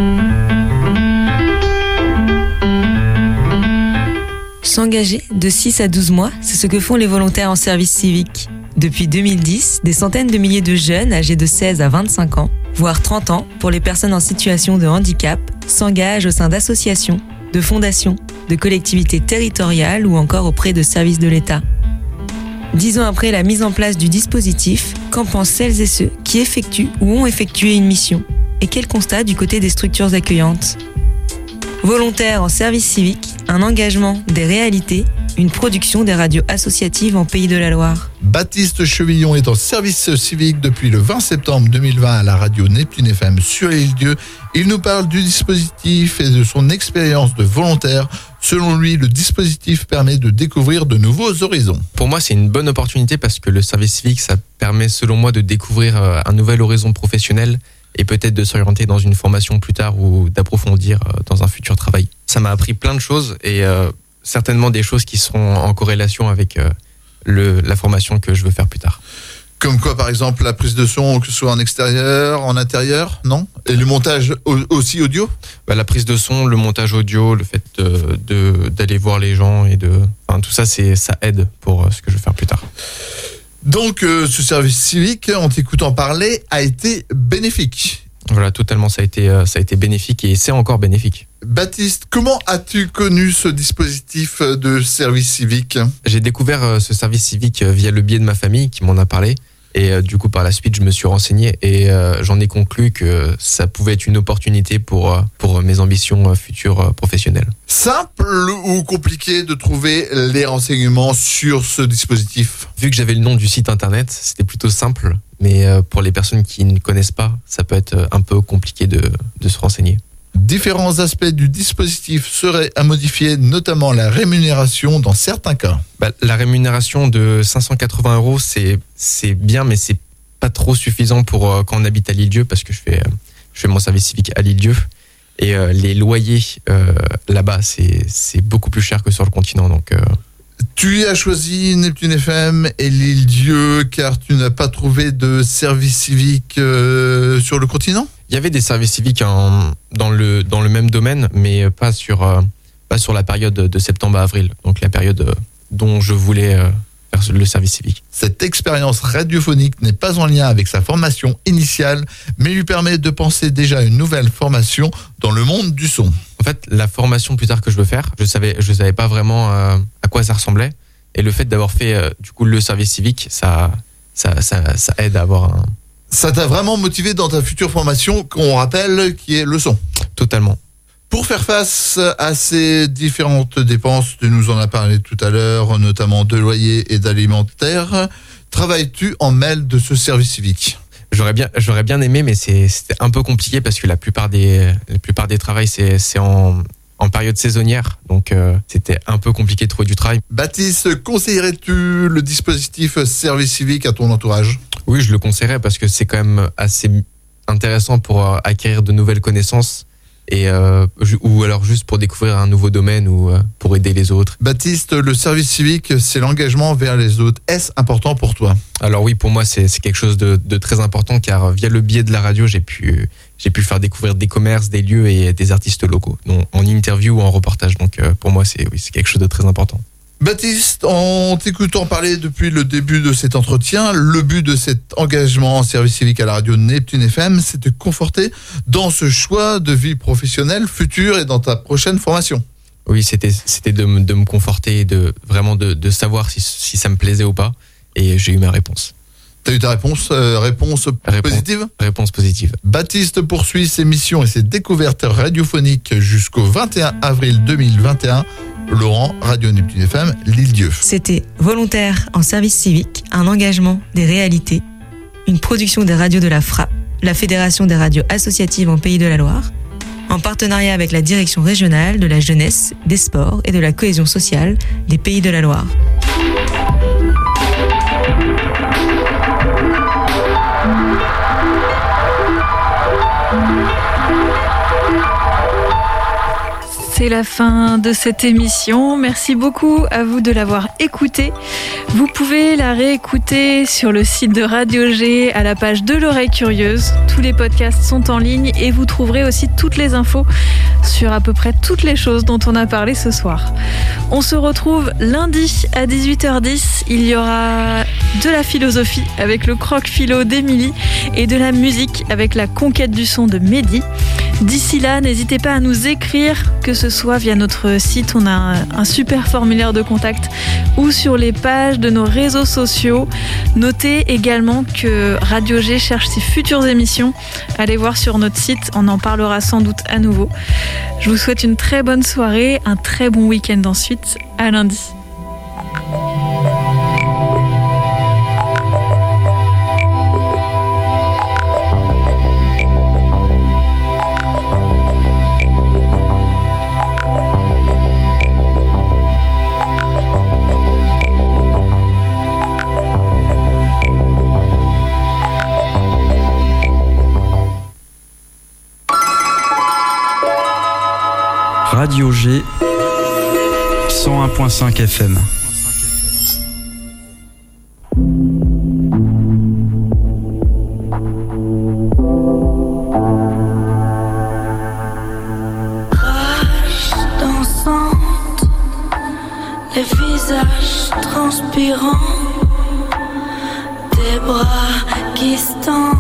S8: S'engager de six à douze mois, c'est ce que font les volontaires en service civique. Depuis deux mille dix, des centaines de milliers de jeunes âgés de seize à vingt-cinq ans, voire trente ans pour les personnes en situation de handicap, s'engagent au sein d'associations, de fondations, de collectivités territoriales ou encore auprès de services de l'État. Dix ans après la mise en place du dispositif, qu'en pensent celles et ceux qui effectuent ou ont effectué une mission? Et quel constat du côté des structures accueillantes? Volontaires en service civique, un engagement, des réalités, une production des radios associatives en Pays de la Loire.
S9: Baptiste Chevillon est en service civique depuis le vingt septembre deux mille vingt à la radio Neptune F M sur l'île-Dieu. Il nous parle du dispositif et de son expérience de volontaire. Selon lui, le dispositif permet de découvrir de nouveaux horizons.
S10: Pour moi, c'est une bonne opportunité parce que le service civique, ça permet selon moi de découvrir un nouvel horizon professionnel et peut-être de s'orienter dans une formation plus tard ou d'approfondir dans un futur travail. Ça m'a appris plein de choses et euh, certainement des choses qui seront en corrélation avec euh, le, la formation que je veux faire plus tard.
S9: Comme quoi, par exemple, la prise de son, que ce soit en extérieur, en intérieur, non? Et le montage aussi audio?
S10: Bah, la prise de son, le montage audio, le fait de, de, d'aller voir les gens et de, enfin, tout ça, c'est, ça aide pour euh, ce que je veux faire plus tard.
S9: Donc, euh, ce service civique, en t'écoutant parler, a été bénéfique.
S10: Voilà, totalement, ça a été, euh, ça a été bénéfique et c'est encore bénéfique.
S9: Baptiste, comment as-tu connu ce dispositif de service civique?
S10: J'ai découvert euh, ce service civique euh, via le biais de ma famille qui m'en a parlé. Et euh, du coup, par la suite, je me suis renseigné et euh, j'en ai conclu que ça pouvait être une opportunité pour, euh, pour mes ambitions euh, futures euh, professionnelles.
S9: Simple ou compliqué de trouver les renseignements sur ce dispositif?
S10: Vu que j'avais le nom du site internet, c'était plutôt simple. Mais euh, pour les personnes qui ne connaissent pas, ça peut être un peu compliqué de, de se renseigner.
S9: Différents aspects du dispositif seraient à modifier, notamment la rémunération dans certains cas.
S10: Bah, la rémunération de cinq cent quatre-vingts euros, c'est, c'est bien, mais c'est pas trop suffisant pour euh, quand on habite à l'île-Dieu, parce que je fais, euh, je fais mon service civique à l'île-Dieu. Et euh, les loyers euh, là-bas, c'est, c'est beaucoup plus cher que sur le continent. Donc, euh...
S9: Tu as choisi Neptune F M et l'île-Dieu car tu n'as pas trouvé de service civique euh, sur le continent?
S10: Il y avait des services civiques en, dans, le, dans le même domaine, mais pas sur, euh, pas sur la période de septembre à avril, donc la période euh, dont je voulais euh, faire le service civique.
S9: Cette expérience radiophonique n'est pas en lien avec sa formation initiale, mais lui permet de penser déjà à une nouvelle formation dans le monde du son.
S10: En fait, la formation plus tard que je veux faire, je savais, je savais pas vraiment euh, à quoi ça ressemblait, et le fait d'avoir fait euh, du coup le service civique, ça, ça, ça, ça aide à avoir un...
S9: Ça t'a vraiment motivé dans ta future formation, qu'on rappelle, qui est le son?
S10: Totalement.
S9: Pour faire face à ces différentes dépenses, tu nous en as parlé tout à l'heure, notamment de loyer et d'alimentaire, travailles-tu en mêle de ce service civique?
S10: J'aurais bien, j'aurais bien aimé, mais c'est, c'était un peu compliqué parce que la plupart des, la plupart des travails, c'est, c'est en, en période saisonnière. Donc, euh, c'était un peu compliqué de trouver du travail.
S9: Baptiste, conseillerais-tu le dispositif service civique à ton entourage?
S10: Oui, je le conseillerais parce que c'est quand même assez intéressant pour euh, acquérir de nouvelles connaissances et euh, ou alors juste pour découvrir un nouveau domaine ou euh, pour aider les autres.
S9: Baptiste, le service civique, c'est l'engagement vers les autres. Est-ce important pour toi?
S10: Alors oui, pour moi, c'est, c'est quelque chose de, de très important car via le biais de la radio, j'ai pu, j'ai pu faire découvrir des commerces, des lieux et des artistes locaux, donc en interview ou en reportage. Donc euh, pour moi, c'est, oui, c'est quelque chose de très important.
S9: Baptiste, en t'écoutant parler depuis le début de cet entretien, le but de cet engagement en service civique à la radio Neptune F M, c'est de te conforter dans ce choix de vie professionnelle future et dans ta prochaine formation.
S10: Oui, c'était, c'était de, me, de me conforter, de, vraiment de, de savoir si, si ça me plaisait ou pas. Et j'ai eu ma réponse.
S9: T'as eu ta réponse, euh, réponse
S10: Réponse,
S9: positive?
S10: Réponse positive.
S9: Baptiste poursuit ses missions et ses découvertes radiophoniques jusqu'au vingt et un avril deux mille vingt et un. Laurent, Radio Neptune F M, l'île-Dieu.
S8: C'était Volontaire en service civique, un engagement, des réalités, une production des radios de la Frappe, la Fédération des radios associatives en Pays de la Loire, en partenariat avec la Direction régionale de la jeunesse, des sports et de la cohésion sociale des Pays de la Loire.
S5: C'est la fin de cette émission. Merci beaucoup à vous de l'avoir écoutée. Vous pouvez la réécouter sur le site de Radio G à la page de l'oreille curieuse. Tous les podcasts sont en ligne et vous trouverez aussi toutes les infos sur à peu près toutes les choses dont on a parlé ce soir. On se retrouve lundi à dix-huit heures dix. Il y aura de la philosophie avec le croque-philo d'Émilie et de la musique avec la conquête du son de Mehdi. D'ici là, n'hésitez pas à nous écrire, que ce soit via notre site, on a un, un super formulaire de contact, ou sur les pages de nos réseaux sociaux. Notez également que Radio G cherche ses futures émissions. Allez voir sur notre site, on en parlera sans doute à nouveau. Je vous souhaite une très bonne soirée, un très bon week-end ensuite. À lundi.
S11: Radio G cent un virgule cinq F M.
S12: Rage dansante, les visages transpirants, des bras qui se tendent,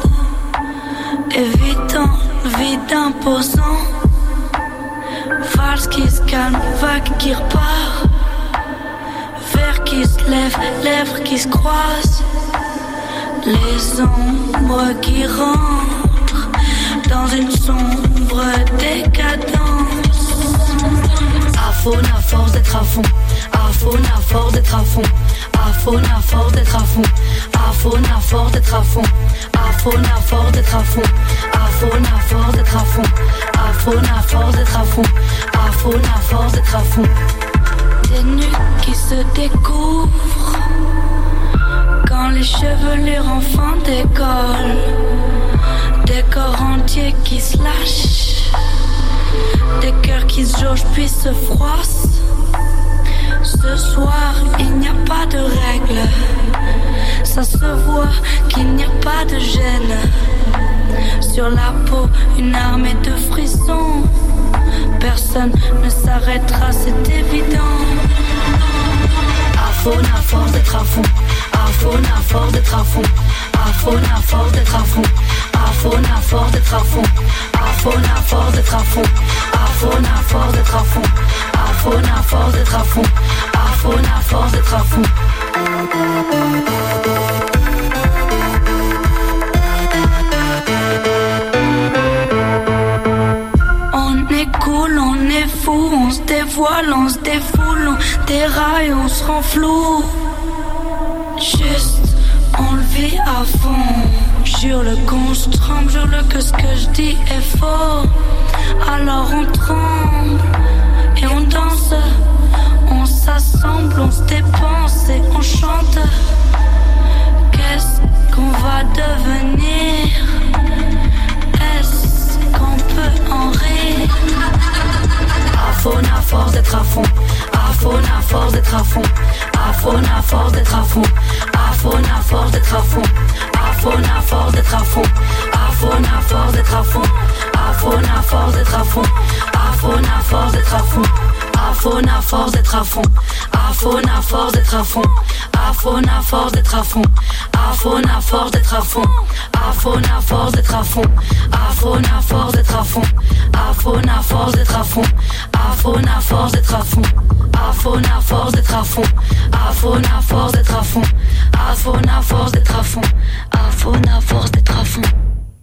S12: évitant le vide imposant. Valse qui se calme, vague qui repart, verre qui se lève, lèvres qui se croisent, les ombres qui rentrent dans une sombre décadence. À faune à force d'être à fond, à faune à force d'être à fond, à faune à force d'être à fond, à faune à force d'être à fond, à faune à force d'être à fond, à faune à force d'être à fond, à faune à force d'être à fond, à faune à force d'être à fond. Des nuques qui se découvrent quand les chevelures enfin décollent, des corps entiers qui se lâchent, des cœurs qui se jaugent puis se froissent. Ce soir il n'y a pas de règles, ça se voit qu'il n'y a pas de gêne. Sur la peau une armée de frissons, personne ne s'arrêtera, c'est évident. À faune à force d'être à fond, à faune à force d'être à fond, à faune à force d'être à fond, à faune à force d'être à fond, à faune à force d'être à fond, à faune à force d'être à fond, à faune à force d'être à fond, à faune à force d'être à fond. On est cool, on est fou, on se dévoile, on se défoule, on déraille, on se rend flou. Juste, on le vit à fond. Jure-le qu'on se trompe, jure-le que ce que je dis est faux. Alors on tremble et on danse, on s'assemble, on se dépense et on chante. Qu'est-ce qu'on va devenir? Est-ce qu'on peut en rire? À faune à force d'être à fond, à faune à force d'être à fond, à faune à force d'être à fond, à faune à force d'être à fond, à faune à force d'être à fond, à faune à force d'être à fond, à faune à force d'être à fond, à faune à force d'être à fond, à faune à force d'être à fond, à faune à force d'être à fond, à faune à force d'être à fond, à faune à force d'être à fond, à faune à force d'être à fond, à faune à force d'être à fond, à faune à force d'être à fond, à faune à force d'être à fond, à faune à force d'être à fond, à faune à force d'être à fond, à faune à force d'être à fond, à faune à force d'être à fond.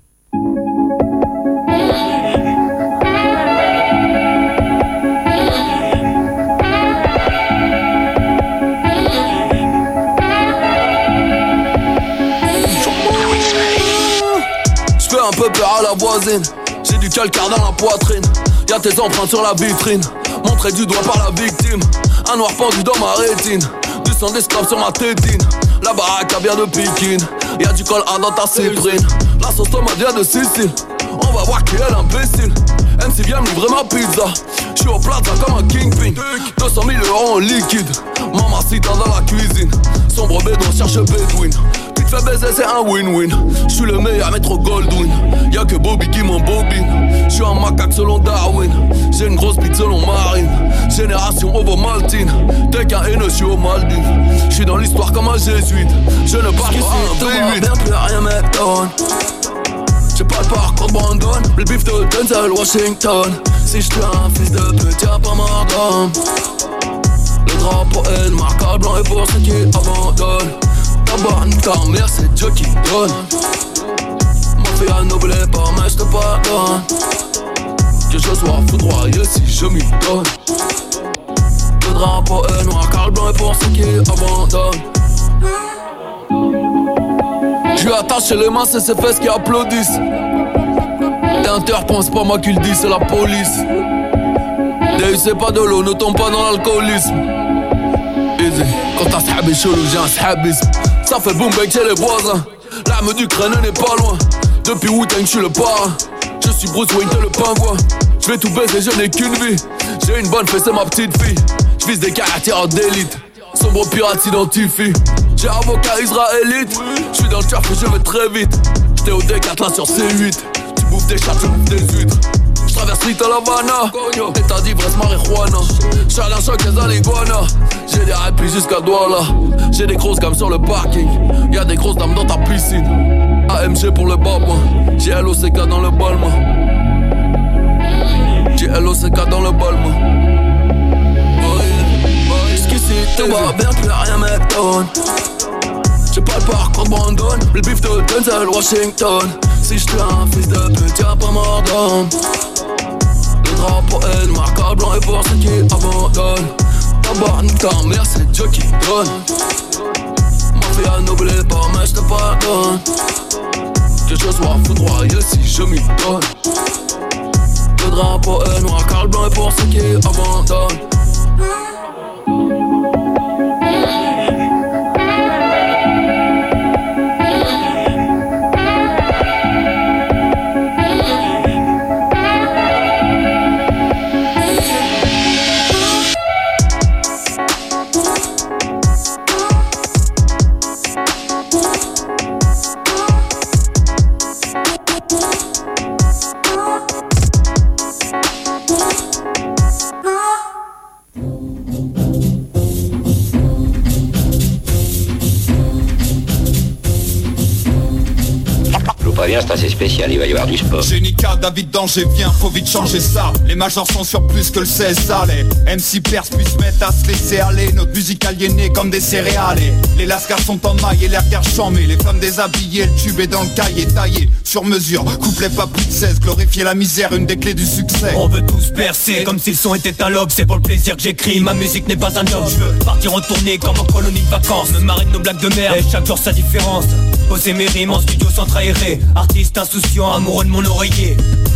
S13: Je fais un peu peur à la voisine, j'ai du calcaire dans la poitrine, y'a tes empreintes sur la vitrine, montré du doigt par la victime, un noir pendu dans ma rétine, du sang d'esclave sur ma tétine, la baraque a bien de Pékin, y'a du col A dans ta cyprine, la sauce tomate vient de Sicile, On va voir qui est l'imbécile. M C vient me livrer ma pizza. J'suis au plaza comme un kingpin. deux cent mille euros en liquide. Mamacita dans la cuisine. Sombre bédouin cherche Bedouin. Tu te fais baiser c'est un win-win. J'suis le meilleur maître Goldwyn. Y'a que Bobby qui m'embobine. J'suis un macaque selon Darwin. J'ai une grosse bite selon Marine. Génération Ovo-Maltine. T'es qu'un haineux, j'suis aux Maldives. J'suis dans l'histoire comme un jésuite. Je ne parle pas un V huit. Bien plus rien m'étonne. J'ai pas le parcours de Brandon. Le bif de Denzel Washington. Si j'tue un fils de pute, y'a pas mort d'homme. Le drapeau est marquable blanc et pour ceux qui abandonnent. Tabarne ta mère, c'est Dieu qui donne. Ma fille a noblé par mais j'te pardonne. Que je sois foudroyé si je m'y donne. Le drapeau est noir car le blanc est pour ceux qui abandonnent. J'lui attaché les mains, c'est ses fesses qui applaudissent. T'interpenses, c'est pas moi qui le dis, c'est la police. D U c'est pas de l'eau, ne tombe pas dans l'alcoolisme. Easy, quand t'as sahabi chelou, j'ai un sahabisme. Ça fait boom bang chez les voisins. L'arme d'Ukraine n'est pas loin. Depuis Wu-Tang, j'suis le parrain. Je suis Bruce Wayne, t'es le pingouin. J'vais tout baiser, je n'ai qu'une vie. J'ai une bonne fesse, c'est ma petite fille. J'vise des caractères d'élite. Sombre pirate s'identifie. J'ai avocat israélite. J'suis dans le turf et je vais très vite. J'étais au D quatre là sur C huit. Tu bouffes des chats, je bouffe des huîtres. J'traverse vite à l'Havana. État d'ivresse, marijuana. Challenge choc les aliguanas. J'ai des rapis jusqu'à Douala. J'ai des grosses gammes sur le parking. Y'a des grosses dames dans ta piscine. A M G pour le babouin. J'ai L O C K dans le balma. J'ai L O C K dans le balma. Jusqu'ici tout va bien, plus rien m'étonne. J'ai pas le parcours de Brandon. Le bif de Denzel Washington. Si j'tue un fils de pute, y'a pas mort d'homme. Le drapeau est noir car blanc et pour ceux qui abandonnent. Tabarne ta mère, c'est Dieu qui donne. Ma fille a noblé par mais j'te pardonne. Que je sois foudroyé si je m'y donne. Le drapeau est noir car le blanc est pour ceux qui abandonnent.
S14: C'est assez spécial, il va y avoir du sport.
S15: J'ai Nika, David Danger, viens, faut vite changer ça. Les majors sont sur plus que le C S A. Les M C Perse puissent se mettre à se laisser aller. Notre musique aliénée comme des céréales. Les lascars sont en maille et l'air guerre chamé. Les femmes déshabillées, le tube est dans le cahier taillé sur mesure, couplet pas plus de seize. Glorifier la misère, une des clés du succès.
S16: On veut tous percer, comme si le son était un lobe. C'est pour le plaisir que j'écris, ma musique n'est pas un job. Je veux partir en tournée comme en colonie de vacances. Me marrer de nos blagues de merde, et chaque jour sa différence. Poser mes rimes en studio sans trahir. Artiste insouciant, amoureux de mon oreiller.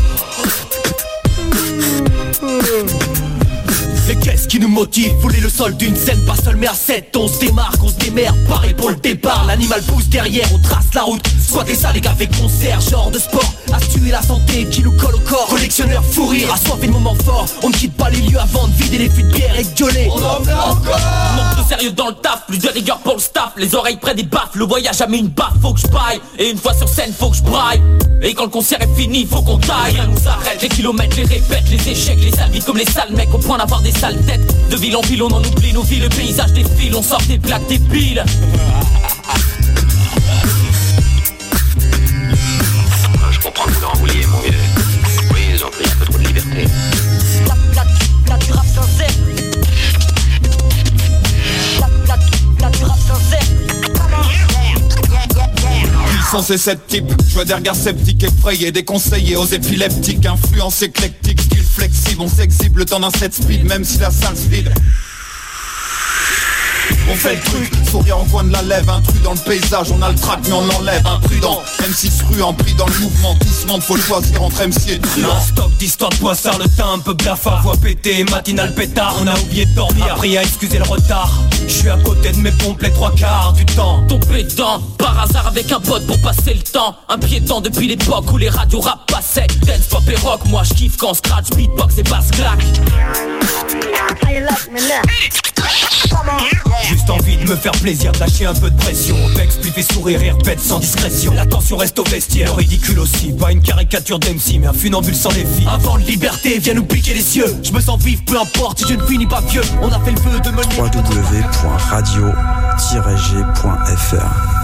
S16: Mais qu'est-ce qui nous motive? Voler le sol d'une scène, pas seul mais à sept. On se démarque, on se démerde, pareil pour le départ. L'animal pousse derrière, on trace la route. Soit des salles, les gars, avec concert, genre de sport. À tuer la santé qui nous colle au corps. Collectionneur fou rire, assoiffé de moments forts. On ne quitte pas les lieux avant de vider les fûts de bière et de gueuler. On en veut encore. Manque de sérieux dans le taf, plus de rigueur pour le staff. Les oreilles près des baffes, le voyage a mis une baffe. Faut que je paille, et une fois sur scène, faut que je braille. Et quand le concert est fini, faut qu'on taille. Rien nous arrête, les kilomètres, les répètes, les échecs, les salles vides comme les sales mecs. Au point d'avoir des sales têtes. De ville en ville, on en oublie nos vies, le paysage défile. On sort des plaques, des piles.
S14: Je comprends que vous en vouliez, mon vieux. Oui, ils ont pris un peu trop de liberté.
S12: La plaque, la du rap sincère. La plaque, la du rap sincère.
S15: Puissance et cette type, je vois des regards sceptiques, effrayés, déconseillés aux épileptiques, influence éclectique, style flexible, on s'exhibe le temps d'un set speed, même si la salle se vide. On fait le truc, sourire en coin de la lèvre, intrus dans le paysage, on a le trac mais on l'enlève, imprudent. M six rue en pris dans le mouvement, qui se monte, faut le choisir entre M C et truand.
S16: Un stock d'histoire de poissard, le teint un peu blafard, voix pété, matinal pétard, on a oublié de dormir, appris à excuser le retard. Je suis à côté de mes pompes les trois quarts du temps.
S17: Tombé dedans, par hasard avec un pote pour passer le temps. Un piétant depuis l'époque où les radios rap passaient. Dance, pop et rock, moi je kiffe quand scratch, beatbox et basse claque.
S16: Juste envie de me faire plaisir, de lâcher un peu de pression. Vex, puis fait sourire et répète sans discrétion. L'attention reste au vestiaire, le ridicule aussi. Pas une caricature d'M C, mais un funambule sans les filles.
S17: Un vent de liberté vient nous piquer les cieux. Je me sens vif, peu importe si je ne finis pas vieux. On a fait le feu de mener
S11: w w w point radio tiret g point f r